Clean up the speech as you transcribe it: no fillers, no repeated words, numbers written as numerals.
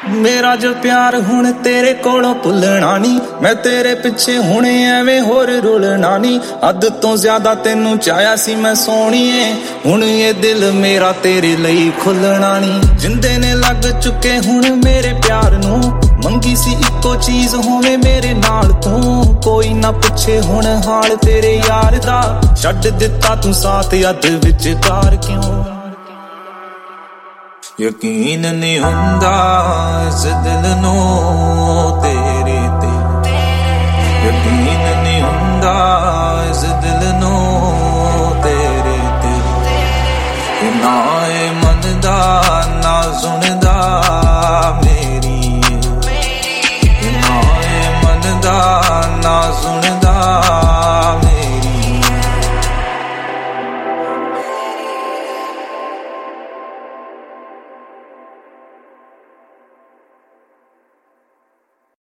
ਮੇਰਾ ਜੋ ਪਿਆਰ ਹੁਣ ਤੇਰੇ ਕੋਲੋਂ ਭੁੱਲਣਾ ਨੀ, ਮੈਂ ਤੇਰੇ ਪਿੱਛੇ ਹੁਣ ਐਵੇਂ ਹੋਰ ਰੁਲਣਾ ਨੀ। ਹੱਦ ਤੋਂ ਜ਼ਿਆਦਾ ਤੈਨੂੰ ਚਾਹਿਆ ਸੀ ਮੈਂ ਸੋਹਣੀਏ, ਹੁਣ ਇਹ ਦਿਲ ਮੇਰਾ ਤੇਰੇ ਲਈ ਖੁੱਲਣਾ ਨੀ। ਜਿੰਦੇ ਨੇ ਲੱਗ ਚੁੱਕੇ ਹੁਣ ਮੇਰੇ ਪਿਆਰ ਨੂੰ, ਮੰਗੀ ਸੀ ਇੱਕੋ ਚੀਜ਼ ਹੋਵੇ ਮੇਰੇ ਨਾਲ ਤੂੰ। ਕੋਈ ਨਾ ਪੁੱਛੇ ਹੁਣ ਹਾਲ ਤੇਰੇ ਯਾਰ ਦਾ, ਛੱਡ ਦਿੱਤਾ ਤੂੰ ਸਾਥ ਅੱਧ ਵਿਚਕਾਰ ਕਿਉਂ। ਯਕੀਨ ਨਹੀਂ ਹੁੰਦਾ